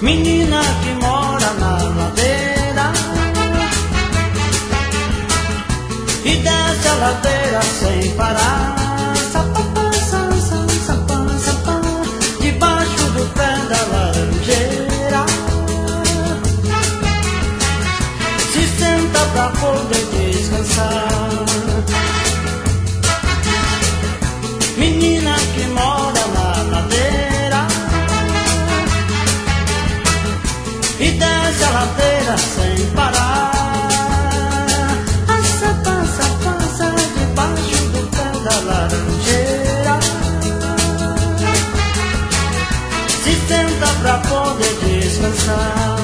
menina que mora na ladeira e desce a ladeira sem parar. Sapapá, sapá, sapá, debaixo do pé da laranjeira se senta pra poder descansar. Menina que mora na ladeira e desce a ladeira sem parar. Passa, passa debaixo do pé da laranjeira se senta pra poder descansar.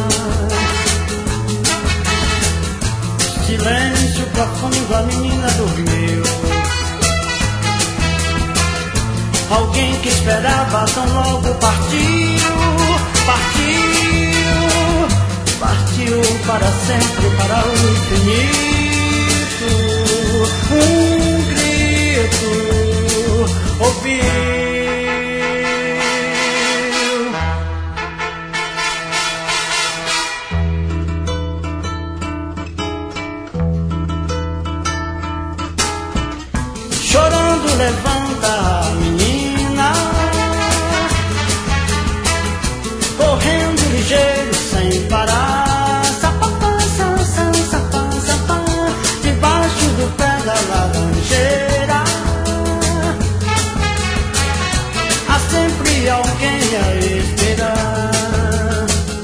Silêncio profundo, a menina dormiu. Alguém que esperava tão logo partiu, partiu, partiu para sempre, para o infinito. Um grito ouviu. Chorando levanta a menina, correndo ligeiro sem parar. Sapapá, sapá, sapá, debaixo do pé da laranjeira há sempre alguém a esperar.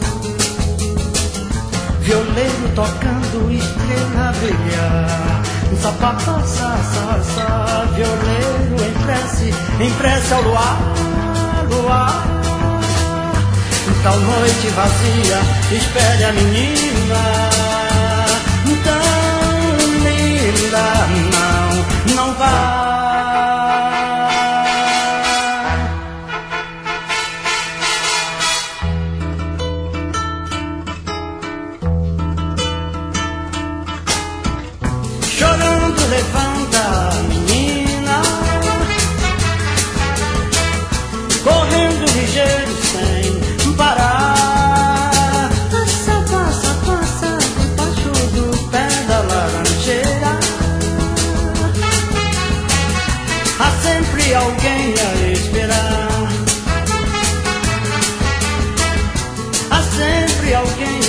Violeiro tocando, estrela brilhar. Sapapá, sa, violeiro em prece ao luar, luar. Tal noite vazia, espere a menina tão linda, não vai. Chorando levanta a menina, correndo ligeiro sem parar. Passa, passa, passa debaixo do pé da laranjeira há sempre alguém a esperar. Há sempre alguém